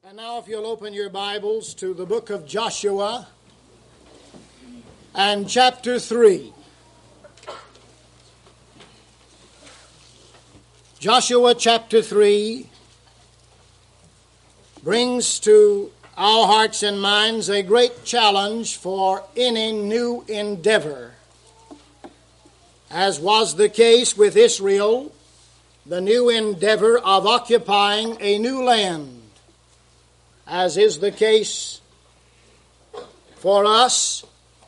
And now if you'll open your Bibles to the book of Joshua and chapter 3. Joshua chapter 3 brings to our hearts and minds a great challenge for any new endeavor. As was the case with Israel, the new endeavor of occupying a new land. As is the case for us,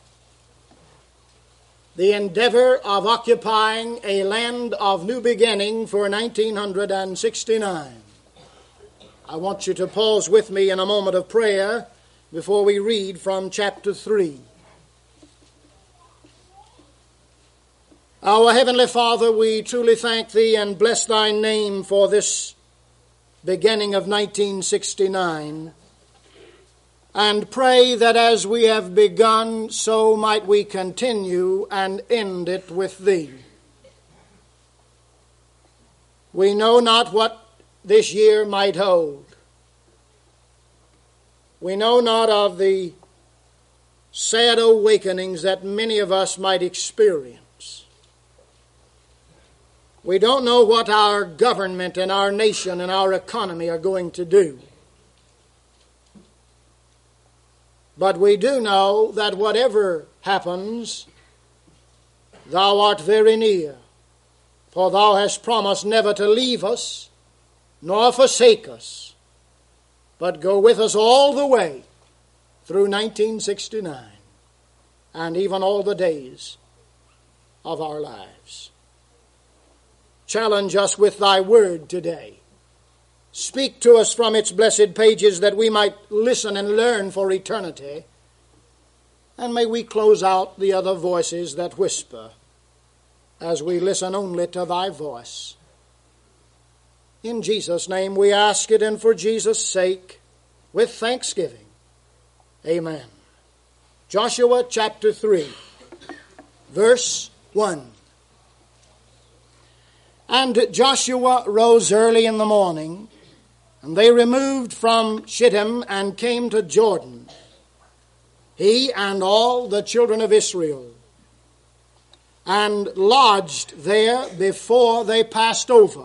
the endeavor of occupying a land of new beginning for 1969. I want you to pause with me in a moment of prayer before we read from chapter 3. Our Heavenly Father, we truly thank Thee and bless Thy name for this beginning of 1969, and pray that as we have begun, so might we continue and end it with Thee. We know not what this year might hold. We know not of the sad awakenings that many of us might experience. We don't know what our government and our nation and our economy are going to do. But we do know that whatever happens, Thou art very near, for Thou hast promised never to leave us, nor forsake us, but go with us all the way through 1969, and even all the days of our lives. Challenge us with Thy word today. Speak to us from its blessed pages that we might listen and learn for eternity. And may we close out the other voices that whisper as we listen only to Thy voice. In Jesus' name we ask it, and for Jesus' sake, with thanksgiving. Amen. Joshua chapter 3, verse 1. And Joshua rose early in the morning, and they removed from Shittim and came to Jordan, he and all the children of Israel, and lodged there before they passed over.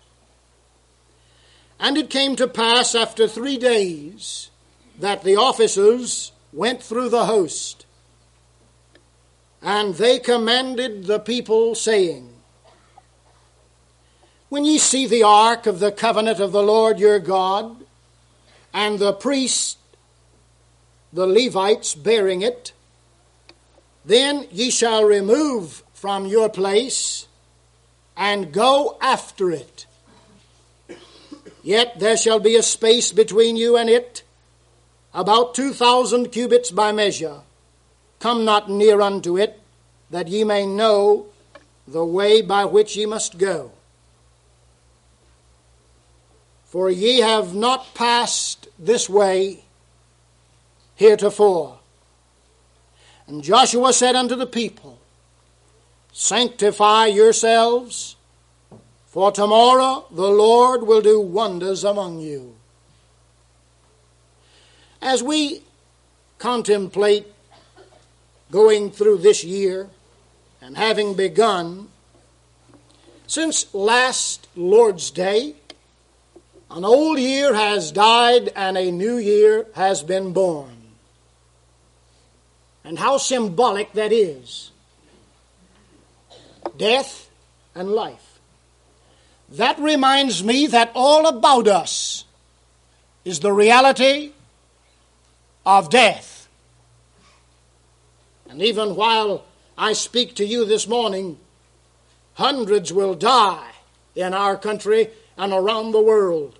And it came to pass after 3 days that the officers went through the host, and they commanded the people, saying, When ye see the ark of the covenant of the Lord your God, and the priests, the Levites, bearing it, then ye shall remove from your place, and go after it. Yet there shall be a space between you and it, about 2,000 cubits by measure. Come not near unto it, that ye may know the way by which ye must go. For ye have not passed this way heretofore. And Joshua said unto the people, Sanctify yourselves, for tomorrow the Lord will do wonders among you. As we contemplate going through this year and having begun, since last Lord's Day, an old year has died and a new year has been born. And how symbolic that is. Death and life. That reminds me that all about us is the reality of death. And even while I speak to you this morning, hundreds will die in our country and around the world.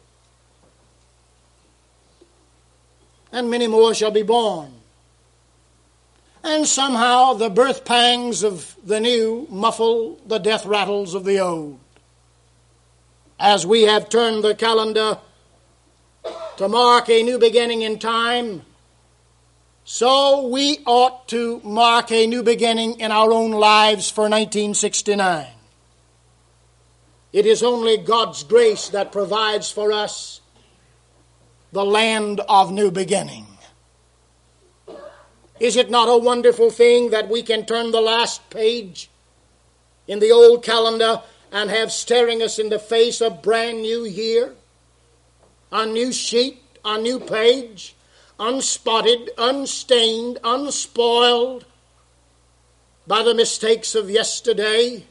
And many more shall be born. And somehow the birth pangs of the new muffle the death rattles of the old. As we have turned the calendar to mark a new beginning in time, so we ought to mark a new beginning in our own lives for 1969. It is only God's grace that provides for us the land of new beginning. Is it not a wonderful thing that we can turn the last page in the old calendar and have staring us in the face a brand new year? A new sheet, a new page, unspotted, unstained, unspoiled by the mistakes of yesterday.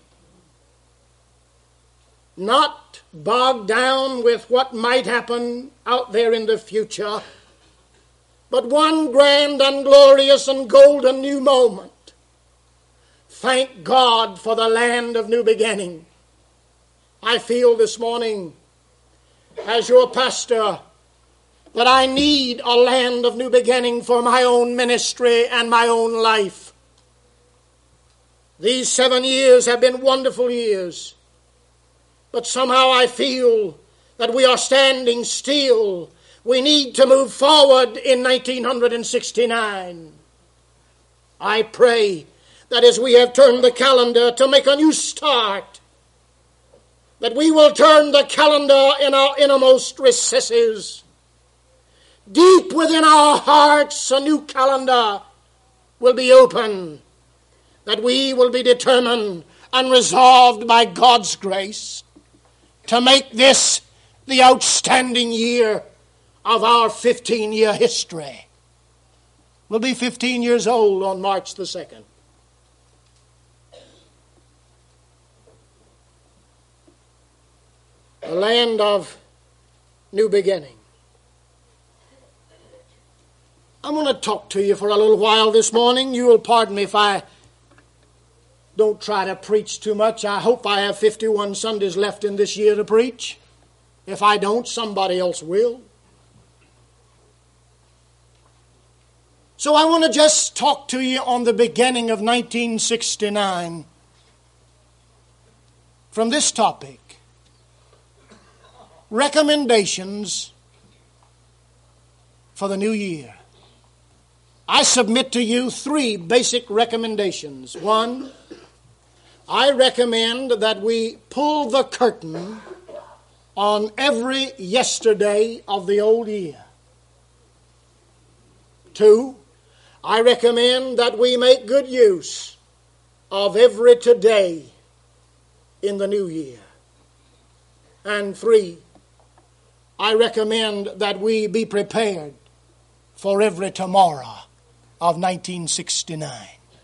Not bogged down with what might happen out there in the future, but one grand and glorious and golden new moment. Thank God for the land of new beginning. I feel this morning, as your pastor, that I need a land of new beginning for my own ministry and my own life. These 7 years have been wonderful years, but somehow I feel that we are standing still. We need to move forward in 1969. I pray that as we have turned the calendar to make a new start, that we will turn the calendar in our innermost recesses. Deep within our hearts, a new calendar will be open, that we will be determined and resolved by God's grace to make this the outstanding year of our 15-year history. We'll be 15 years old on March the 2nd. The land of new beginning. I'm going to talk to you for a little while this morning. You will pardon me if I don't try to preach too much. I hope I have 51 Sundays left in this year to preach. If I don't, somebody else will. So I want to just talk to you on the beginning of 1969 from this topic. Recommendations for the new year. I submit to you 3 basic recommendations. 1, I recommend that we pull the curtain on every yesterday of the old year. 2, I recommend that we make good use of every today in the new year. And 3, I recommend that we be prepared for every tomorrow of 1969.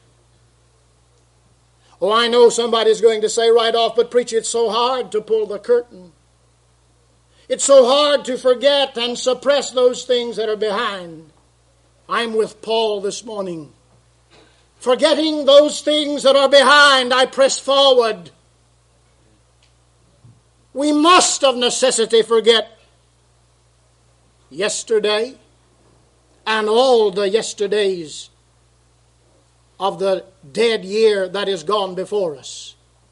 Oh, I know somebody's going to say right off, but preacher, it's so hard to pull the curtain. It's so hard to forget and suppress those things that are behind. I'm with Paul this morning. Forgetting those things that are behind, I press forward. We must of necessity forget yesterday and all the yesterdays of the dead year that is gone before us.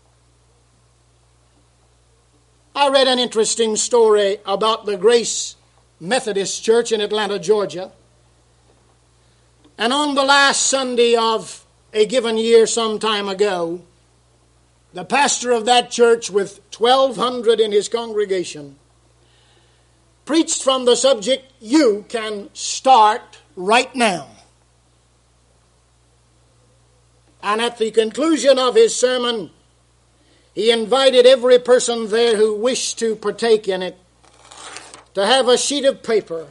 I read an interesting story about the Grace Methodist Church in Atlanta, Georgia. And on the last Sunday of a given year some time ago, the pastor of that church with 1,200 in his congregation preached from the subject, "You can start right now." And at the conclusion of his sermon, he invited every person there who wished to partake in it to have a sheet of paper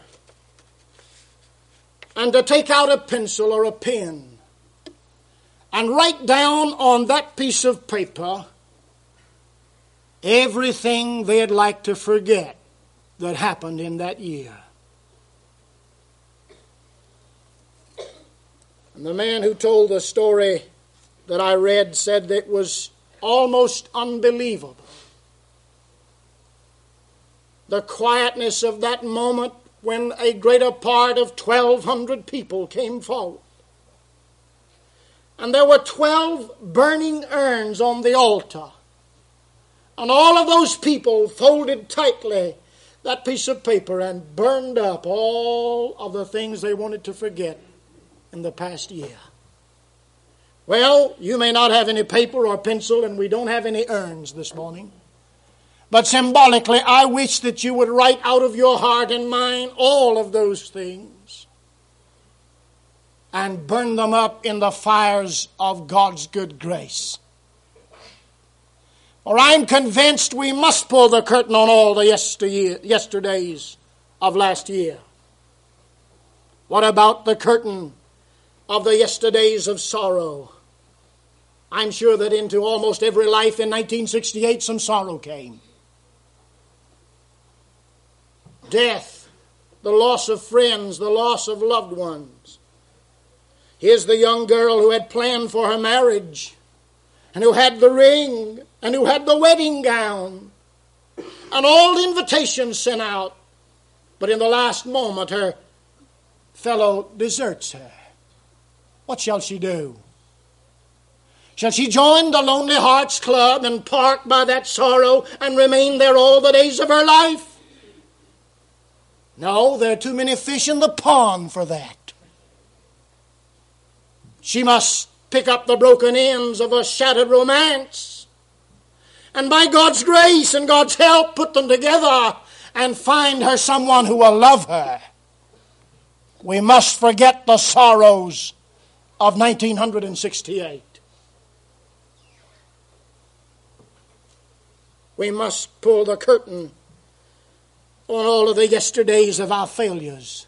and to take out a pencil or a pen and write down on that piece of paper everything they'd like to forget that happened in that year. And the man who told the story that I read said that it was almost unbelievable. The quietness of that moment when a greater part of 1,200 people came forward. And there were 12 burning urns on the altar. And all of those people folded tightly that piece of paper and burned up all of the things they wanted to forget in the past year. Well, you may not have any paper or pencil, and we don't have any urns this morning. But symbolically, I wish that you would write out of your heart and mind all of those things and burn them up in the fires of God's good grace. For I'm convinced we must pull the curtain on all the yesterdays of last year. What about the curtain of the yesterdays of sorrow? I'm sure that into almost every life in 1968 some sorrow came. Death, the loss of friends, the loss of loved ones. Here's the young girl who had planned for her marriage, and who had the ring, and who had the wedding gown, and all the invitations sent out. But in the last moment, her fellow deserts her. What shall she do? Shall she join the Lonely Hearts Club and park by that sorrow and remain there all the days of her life? No, there are too many fish in the pond for that. She must pick up the broken ends of a shattered romance, and by God's grace and God's help put them together and find her someone who will love her. We must forget the sorrows of 1968. We must pull the curtain on all of the yesterdays of our failures.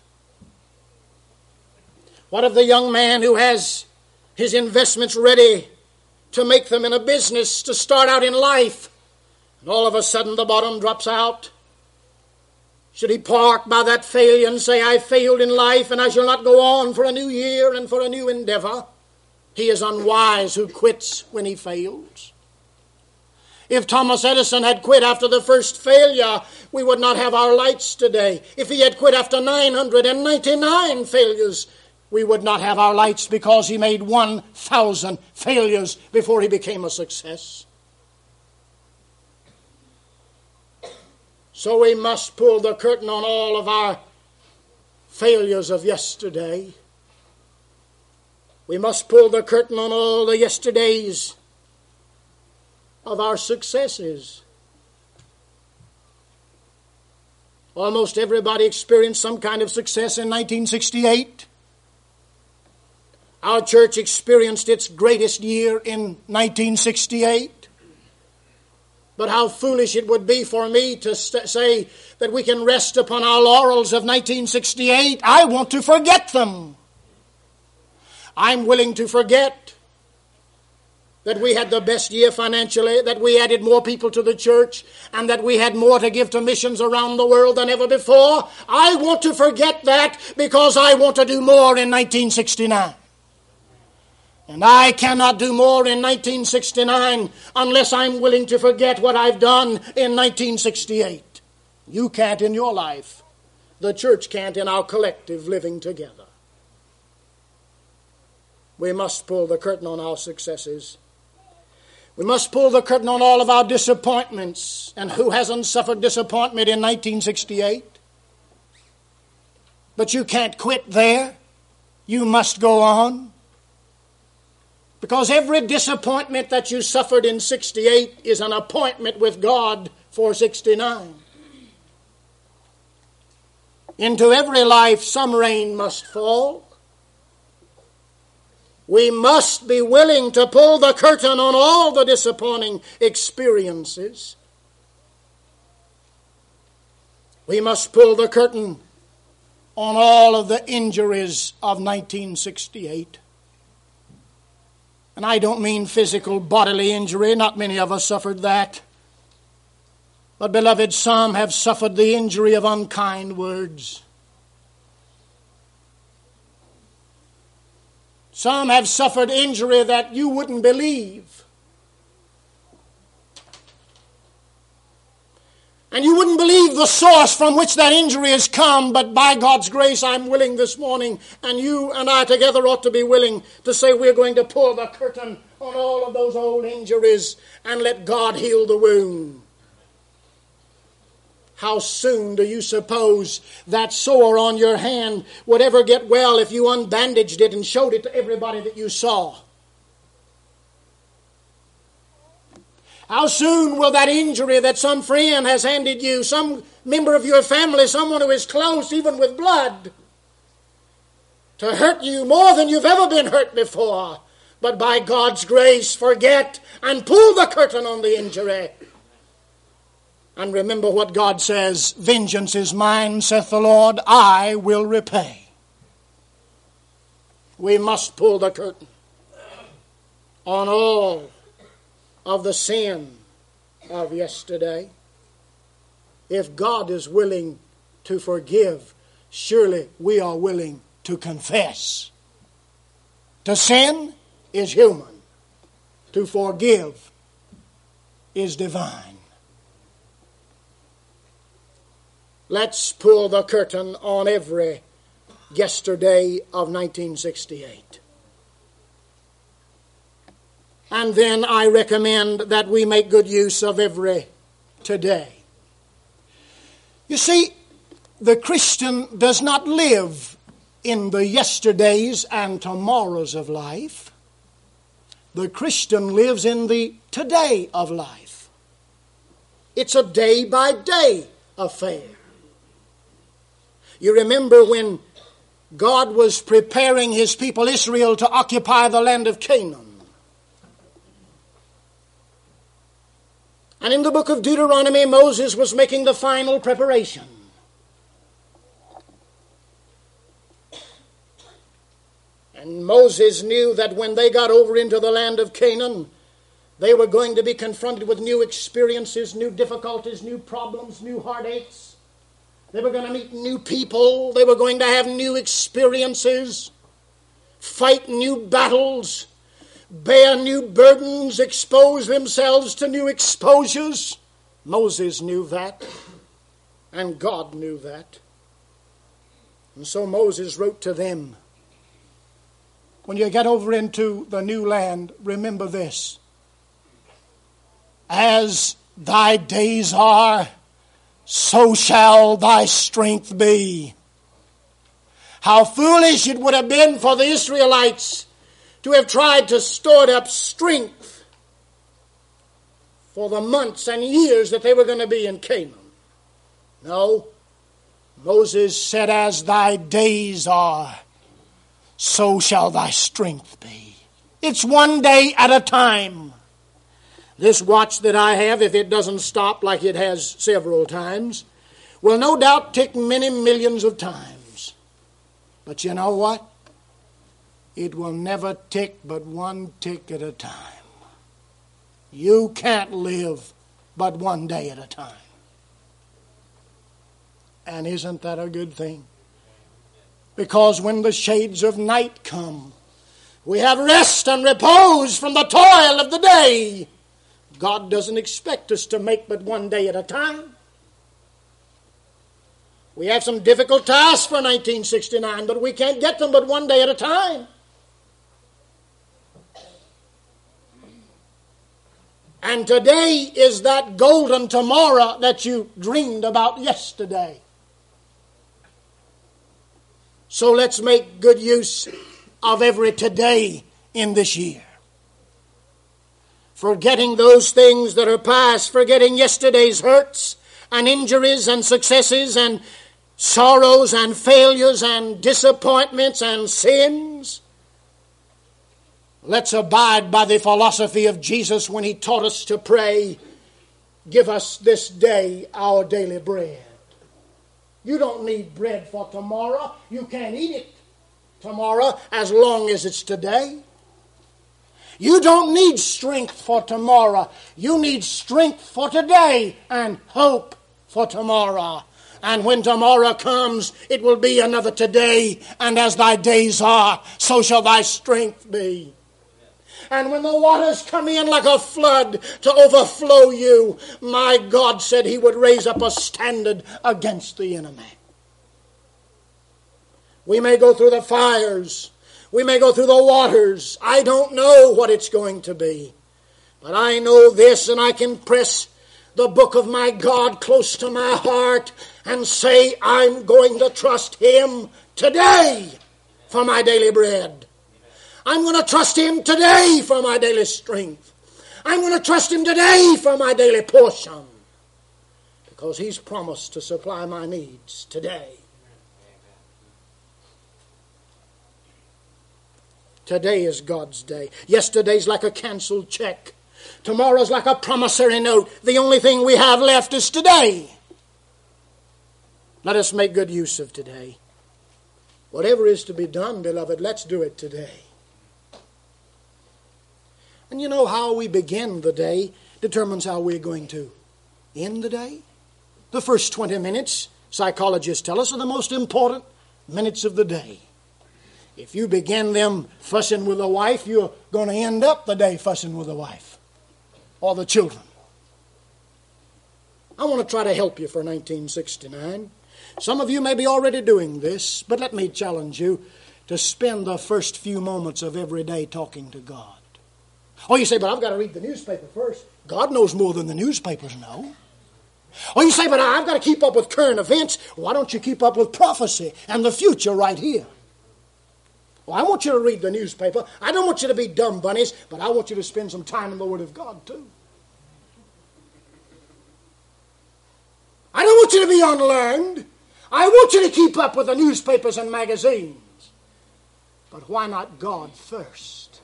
What of the young man who has his investments ready to make them in a business to start out in life, and all of a sudden the bottom drops out? Should he park by that failure and say, I failed in life and I shall not go on for a new year and for a new endeavor? He is unwise who quits when he fails. If Thomas Edison had quit after the first failure, we would not have our lights today. If he had quit after 999 failures, we would not have our lights, because he made 1,000 failures before he became a success. So we must pull the curtain on all of our failures of yesterday. We must pull the curtain on all the yesterdays of our successes. Almost everybody experienced some kind of success in 1968. Our church experienced its greatest year in 1968. But how foolish it would be for me to say that we can rest upon our laurels of 1968. I want to forget them. I'm willing to forget that we had the best year financially, that we added more people to the church, and that we had more to give to missions around the world than ever before. I want to forget that because I want to do more in 1969. And I cannot do more in 1969 unless I'm willing to forget what I've done in 1968. You can't in your life. The church can't in our collective living together. We must pull the curtain on our successes. We must pull the curtain on all of our disappointments. And who hasn't suffered disappointment in 1968? But you can't quit there. You must go on. Because every disappointment that you suffered in 68 is an appointment with God for 69. Into every life some rain must fall. We must be willing to pull the curtain on all the disappointing experiences. We must pull the curtain on all of the injuries of 1968. And I don't mean physical bodily injury. Not many of us suffered that. But beloved, some have suffered the injury of unkind words. Some have suffered injury that you wouldn't believe. And you wouldn't believe the source from which that injury has come, but by God's grace I'm willing this morning, and you and I together ought to be willing to say we're going to pull the curtain on all of those old injuries and let God heal the wound. How soon do you suppose that sore on your hand would ever get well if you unbandaged it and showed it to everybody that you saw? How soon will that injury that some friend has handed you, some member of your family, someone who is close, even with blood, to hurt you more than you've ever been hurt before, but by God's grace forget and pull the curtain on the injury. And remember what God says, vengeance is mine, saith the Lord, I will repay. We must pull the curtain on all of the sin of yesterday. If God is willing to forgive, surely we are willing to confess. To sin is human. To forgive is divine. Let's pull the curtain on every yesterday of 1968. And then I recommend that we make good use of every today. You see, the Christian does not live in the yesterdays and tomorrows of life. The Christian lives in the today of life. It's a day-by-day affair. You remember when God was preparing His people Israel to occupy the land of Canaan. And in the book of Deuteronomy, Moses was making the final preparation. And Moses knew that when they got over into the land of Canaan, they were going to be confronted with new experiences, new difficulties, new problems, new heartaches. They were going to meet new people. They were going to have new experiences, fight new battles, bear new burdens, expose themselves to new exposures. Moses knew that, and God knew that. And so Moses wrote to them, when you get over into the new land, remember this. As thy days are, so shall thy strength be. How foolish it would have been for the Israelites to have tried to store up strength for the months and years that they were going to be in Canaan. No, Moses said, as thy days are, so shall thy strength be. It's one day at a time. This watch that I have, if it doesn't stop like it has several times, will no doubt tick many millions of times. But you know what? It will never tick but one tick at a time. You can't live but one day at a time. And isn't that a good thing? Because when the shades of night come, we have rest and repose from the toil of the day. God doesn't expect us to make but one day at a time. We have some difficult tasks for 1969, but we can't get them but one day at a time. And today is that golden tomorrow that you dreamed about yesterday. So let's make good use of every today in this year. Forgetting those things that are past, forgetting yesterday's hurts and injuries and successes and sorrows and failures and disappointments and sins. Let's abide by the philosophy of Jesus when He taught us to pray, give us this day our daily bread. You don't need bread for tomorrow. You can't eat it tomorrow as long as it's today. You don't need strength for tomorrow. You need strength for today and hope for tomorrow. And when tomorrow comes, it will be another today. And as thy days are, so shall thy strength be. And when the waters come in like a flood to overflow you, my God said He would raise up a standard against the enemy. We may go through the fires. We may go through the waters. I don't know what it's going to be. But I know this, and I can press the book of my God close to my heart and say, I'm going to trust Him today for my daily bread. I'm going to trust Him today for my daily strength. I'm going to trust Him today for my daily portion, because He's promised to supply my needs today. Today is God's day. Yesterday's like a canceled check. Tomorrow's like a promissory note. The only thing we have left is today. Let us make good use of today. Whatever is to be done, beloved, let's do it today. And you know how we begin the day determines how we're going to end the day. The first 20 minutes, psychologists tell us, are the most important minutes of the day. If you begin them fussing with a wife, you're going to end up the day fussing with the wife or the children. I want to try to help you for 1969. Some of you may be already doing this, but let me challenge you to spend the first few moments of every day talking to God. Oh, you say, but I've got to read the newspaper first. God knows more than the newspapers know. Oh, you say, but I've got to keep up with current events. Why don't you keep up with prophecy and the future right here? Well, I want you to read the newspaper. I don't want you to be dumb bunnies, but I want you to spend some time in the Word of God too. I don't want you to be unlearned. I want you to keep up with the newspapers and magazines. But why not God first?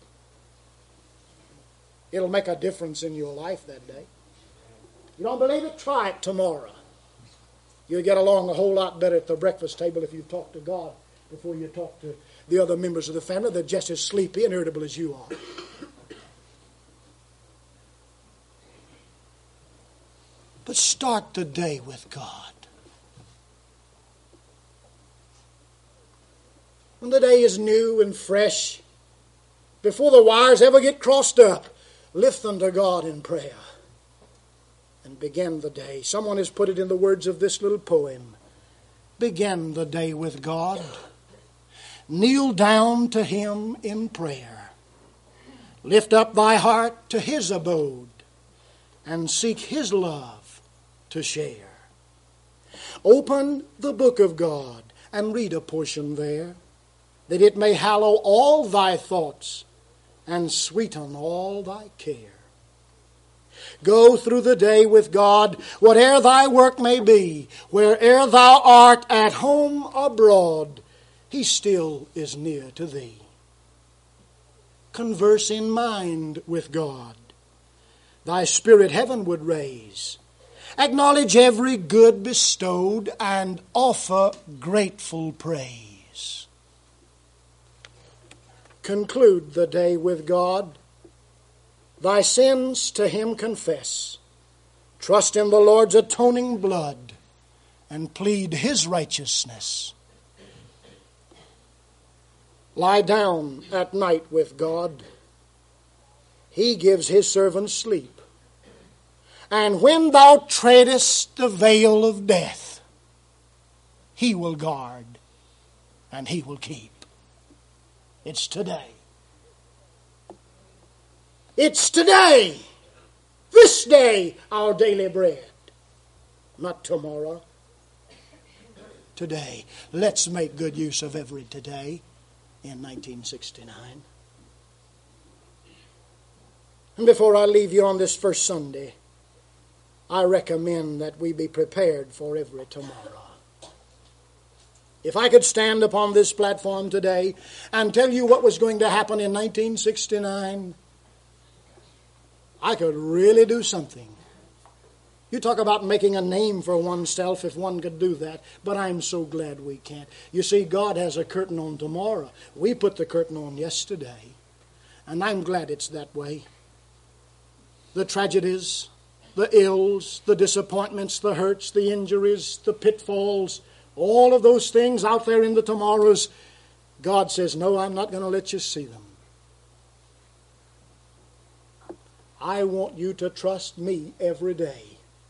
It'll make a difference in your life that day. You don't believe it? Try it tomorrow. You'll get along a whole lot better at the breakfast table if you talk to God before you talk to the other members of the family. They're just as sleepy and irritable as you are. But start the day with God. When the day is new and fresh, before the wires ever get crossed up, lift them to God in prayer and begin the day. Someone has put it in the words of this little poem. Begin the day with God. Kneel down to Him in prayer. Lift up thy heart to His abode and seek His love to share. Open the book of God and read a portion there, that it may hallow all thy thoughts and sweeten all thy care. Go through the day with God, whate'er thy work may be, where'er thou art, at home abroad, He still is near to thee. Converse in mind with God. Thy spirit heavenward raise. Acknowledge every good bestowed and offer grateful praise. Conclude the day with God. Thy sins to Him confess. Trust in the Lord's atoning blood and plead His righteousness. Lie down at night with God. He gives His servants sleep. And when thou treadest the veil of death, He will guard and He will keep. It's today. It's today. This day, our daily bread. Not tomorrow. Today. Let's make good use of every today in 1969. And before I leave you on this first Sunday, I recommend that we be prepared for every tomorrow. If I could stand upon this platform today and tell you what was going to happen in 1969, I could really do something. You talk about making a name for oneself if one could do that, but I'm so glad we can't. You see, God has a curtain on tomorrow. We put the curtain on yesterday, and I'm glad it's that way. The tragedies, the ills, the disappointments, the hurts, the injuries, the pitfalls, all of those things out there in the tomorrows, God says, no, I'm not going to let you see them. I want you to trust me every day.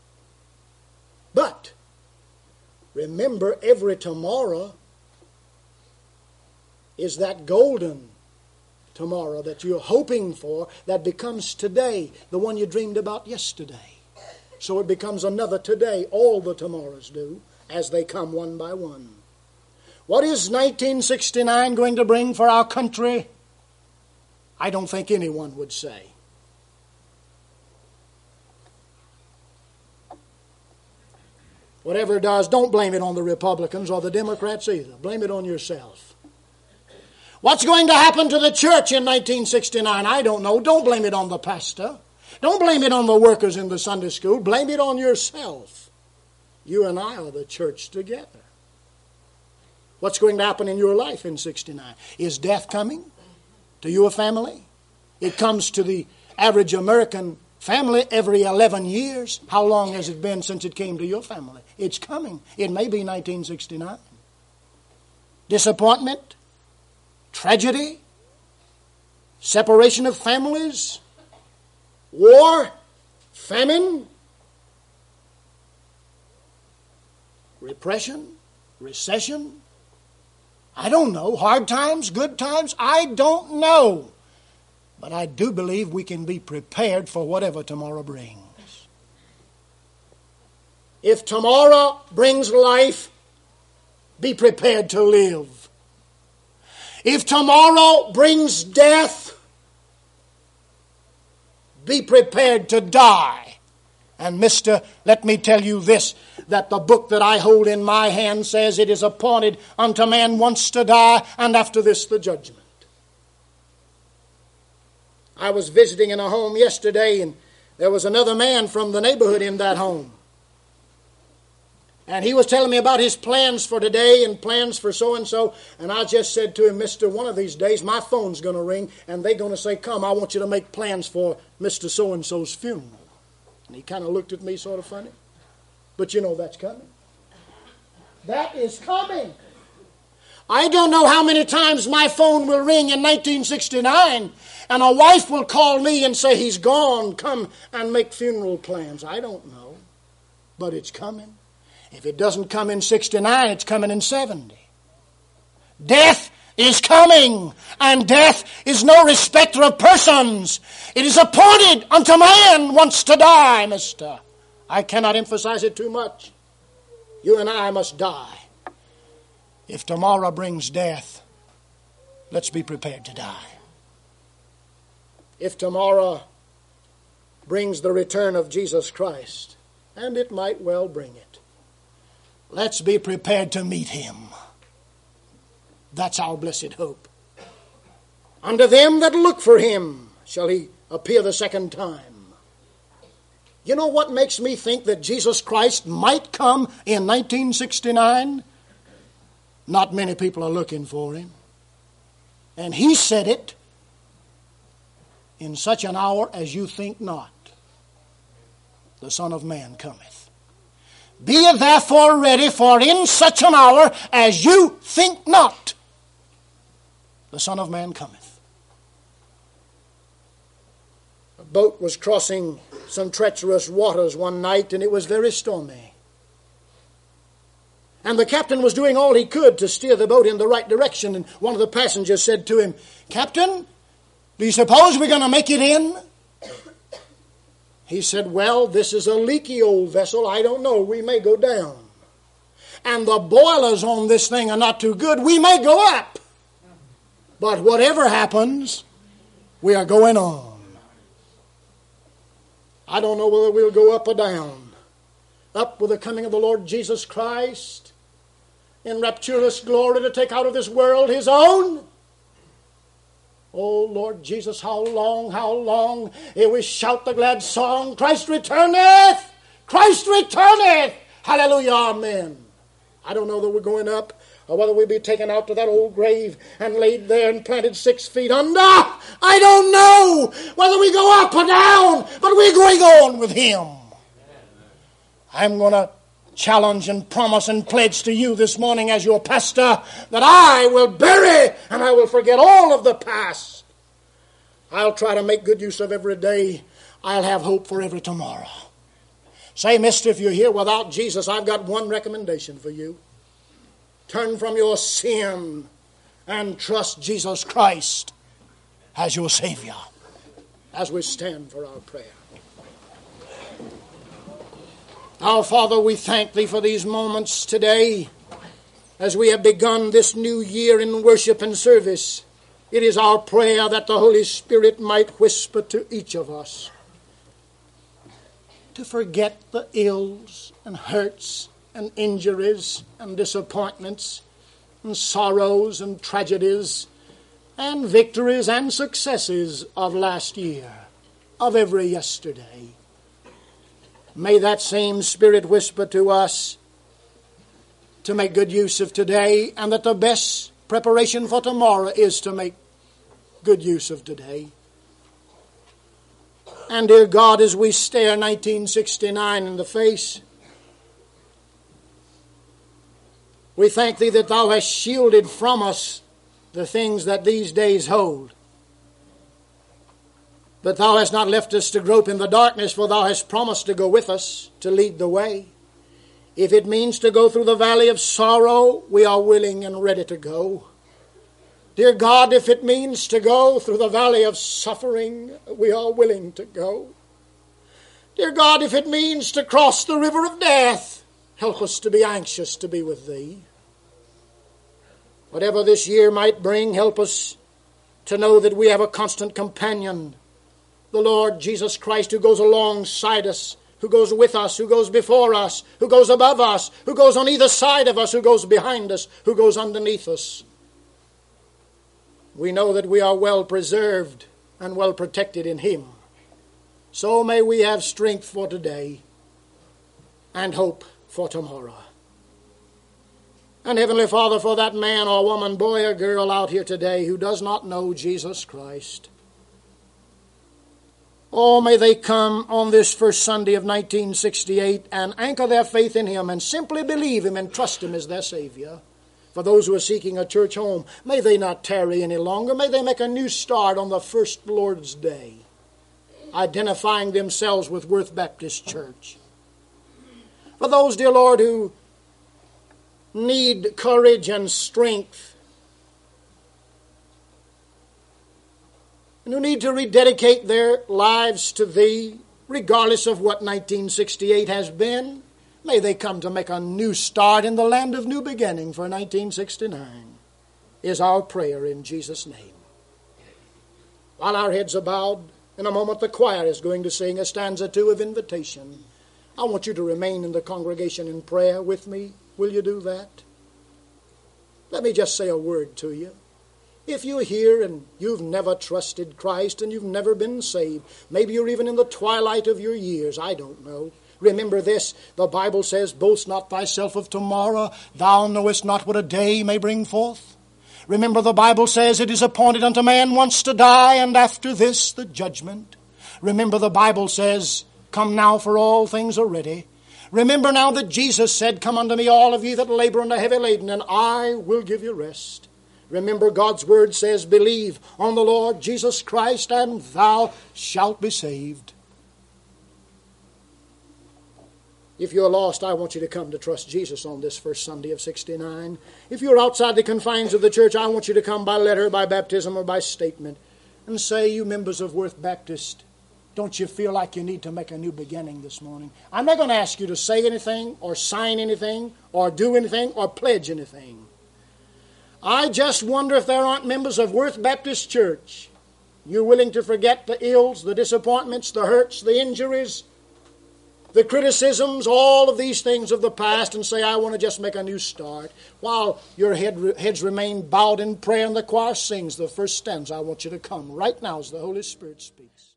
But remember, every tomorrow is that golden tomorrow that you're hoping for that becomes today, the one you dreamed about yesterday. So it becomes another today. All the tomorrows do, as they come one by one. What is 1969 going to bring for our country? I don't think anyone would say. Whatever it does, don't blame it on the Republicans or the Democrats either. Blame it on yourself. What's going to happen to the church in 1969? I don't know. Don't blame it on the pastor. Don't blame it on the workers in the Sunday school. Blame it on yourself. You and I are the church together. What's going to happen in your life in 69? Is death coming to your family? It comes to the average American family every 11 years. How long has it been since it came to your family? It's coming. It may be 1969. Disappointment, tragedy, separation of families, war, famine, repression, recession. I don't know. Hard times, good times, I don't know. But I do believe we can be prepared for whatever tomorrow brings. If tomorrow brings life, be prepared to live. If tomorrow brings death, be prepared to die. And mister, let me tell you this, that the book that I hold in my hand says it is appointed unto man once to die, and after this the judgment. I was visiting in a home yesterday, and there was another man from the neighborhood in that home. And he was telling me about his plans for today and plans for so-and-so. And I just said to him, Mister, one of these days my phone's going to ring, and they're going to say, come, I want you to make plans for Mr. So-and-so's funeral. And he kind of looked at me sort of funny. But you know that's coming. That is coming. I don't know how many times my phone will ring in 1969 and a wife will call me and say, he's gone, come and make funeral plans. I don't know, but it's coming. If it doesn't come in 69, it's coming in 70. Death is coming, and death is no respecter of persons. It is appointed unto man once to die, mister. I cannot emphasize it too much. You and I must die. If tomorrow brings death, let's be prepared to die. If tomorrow brings the return of Jesus Christ, and it might well bring it, let's be prepared to meet Him. That's our blessed hope. Unto them that look for Him shall He appear the second time. You know what makes me think that Jesus Christ might come in 1969? Not many people are looking for Him. And He said it, in such an hour as you think not, the Son of Man cometh. Be ye therefore ready, for in such an hour as you think not, the Son of Man cometh. A boat was crossing some treacherous waters one night, and it was very stormy. And the captain was doing all he could to steer the boat in the right direction, and one of the passengers said to him, Captain, do you suppose we're going to make it in? He said, well, this is a leaky old vessel. I don't know. We may go down. And the boilers on this thing are not too good. We may go up. But whatever happens, we are going on. I don't know whether we'll go up or down. Up with the coming of the Lord Jesus Christ in rapturous glory to take out of this world His own. Oh, Lord Jesus, how long, ere we shout the glad song, Christ returneth! Christ returneth! Hallelujah, amen. I don't know that we're going up, or whether we'll be taken out to that old grave and laid there and planted 6 feet under. I don't know whether we go up or down, but we're going on with Him. I'm going to challenge and promise and pledge to you this morning as your pastor that I will bury and I will forget all of the past. I'll try to make good use of every day. I'll have hope for every tomorrow. Say, mister, if you're here without Jesus, I've got one recommendation for you. Turn from your sin and trust Jesus Christ as your Savior as we stand for our prayer. Our Father, we thank Thee for these moments today as we have begun this new year in worship and service. It is our prayer that the Holy Spirit might whisper to each of us to forget the ills and hurts and injuries and disappointments and sorrows and tragedies and victories and successes of last year, of every yesterday. May that same Spirit whisper to us to make good use of today, and that the best preparation for tomorrow is to make good use of today. And dear God, as we stare 1969 in the face, we thank Thee that Thou hast shielded from us the things that these days hold. But Thou hast not left us to grope in the darkness, for Thou hast promised to go with us, to lead the way. If it means to go through the valley of sorrow, we are willing and ready to go. Dear God, if it means to go through the valley of suffering, we are willing to go. Dear God, if it means to cross the river of death, help us to be anxious to be with Thee. Whatever this year might bring, help us to know that we have a constant companion, the Lord Jesus Christ, who goes alongside us, who goes with us, who goes before us, who goes above us, who goes on either side of us, who goes behind us, who goes underneath us. We know that we are well preserved and well protected in Him. So may we have strength for today and hope for tomorrow. And Heavenly Father, for that man or woman, boy or girl out here today who does not know Jesus Christ, oh, may they come on this first Sunday of 1968 and anchor their faith in Him and simply believe Him and trust Him as their Savior. For those who are seeking a church home, may they not tarry any longer. May they make a new start on the first Lord's Day, identifying themselves with Worth Baptist Church. For those, dear Lord, who need courage and strength, and who need to rededicate their lives to Thee, regardless of what 1968 has been, may they come to make a new start in the land of new beginning for 1969, is our prayer in Jesus' name. While our heads are bowed, in a moment the choir is going to sing a stanza 2 of invitation. I want you to remain in the congregation in prayer with me. Will you do that? Let me just say a word to you. If you're here and you've never trusted Christ and you've never been saved, maybe you're even in the twilight of your years, I don't know. Remember this, the Bible says, boast not thyself of tomorrow, thou knowest not what a day may bring forth. Remember the Bible says it is appointed unto man once to die, and after this the judgment. Remember the Bible says, come now, for all things are ready. Remember now that Jesus said, come unto me all of ye that labor and are heavy laden, and I will give you rest. Remember God's word says, believe on the Lord Jesus Christ, and thou shalt be saved. If you're lost, I want you to come to trust Jesus on this first Sunday of 69. If you're outside the confines of the church, I want you to come by letter, by baptism, or by statement and say, you members of Worth Baptist, don't you feel like you need to make a new beginning this morning? I'm not going to ask you to say anything or sign anything or do anything or pledge anything. I just wonder if there aren't members of Worth Baptist Church. You're willing to forget the ills, the disappointments, the hurts, the injuries, the criticisms, all of these things of the past, and say, I want to just make a new start. While your heads remain bowed in prayer and the choir sings the first stanza, I want you to come right now as the Holy Spirit speaks.